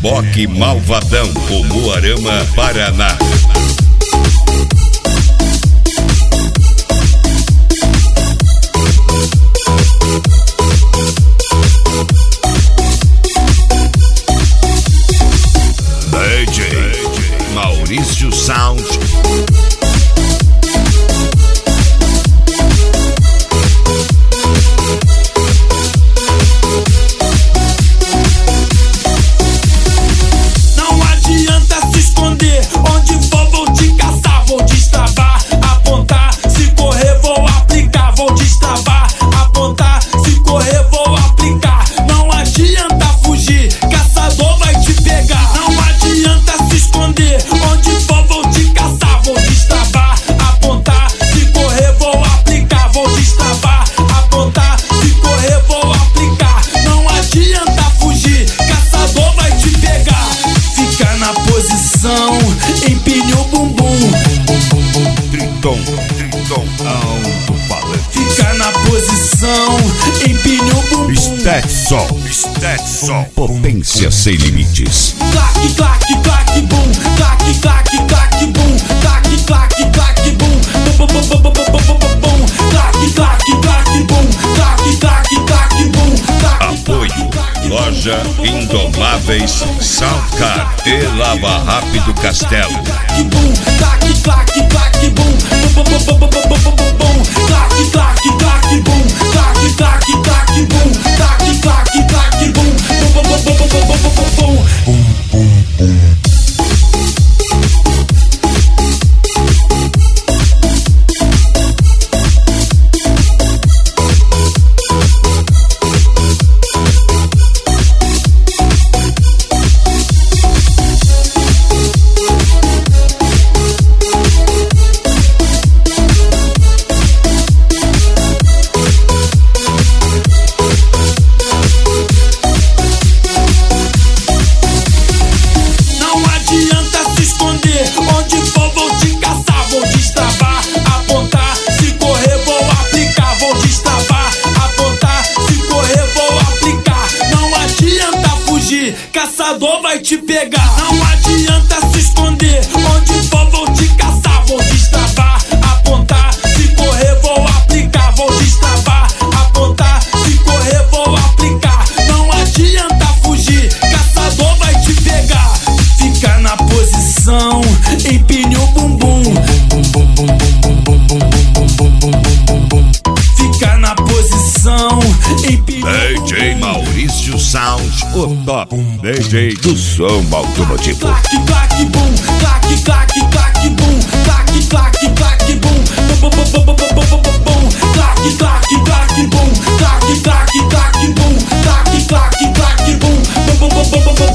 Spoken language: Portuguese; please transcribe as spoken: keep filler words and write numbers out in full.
Reboque Malvadão, Umuarama, Paraná. D J Maurício Sound. Empine o bumbum, Triton, Triton, alto-falante. Fica na posição, empine o bumbum. Stetson, Stetson, potência sem limites. Clac, clac, clac, bum, clac, clac, clac, bum, clac, clac, clac, bum, bum, bum, bum, bum, bum, bum, bum, clac, clac, clac, bum, clac, clac, clac, bum. Apoio Loja Indomáveis Soundcar e Lava Rápido Castelo. Clac, clac, clac, bum, bum, bum, bum, bum, bum, bum, bum, clac, clac, clac, bum, clac, clac, clac, bum, clac, clac, clac, bum, bum, bum, bum, bum, bum, bum, bum, bum, bum. Caçador vai te pegar, não adianta se esconder. Onde for vou te caçar, vou destravar, apontar. Se correr vou aplicar, vou destravar, apontar. Se correr vou aplicar, não adianta fugir. Caçador vai te pegar. Fica na posição, empine o bumbum. Fica na posição, empine o D J Maurício Sound, o top D J do som automotivo. Clac, clac, bum, clac, clac, clac, bum, clac, clac, clac, bum, bum, bum, bum, bum, bum, bum, bum, bum, clac, clac, clac, bum, clac, clac, clac, bum, clac, clac, clac, bum, bum, bum, bum, bum, bum, bum.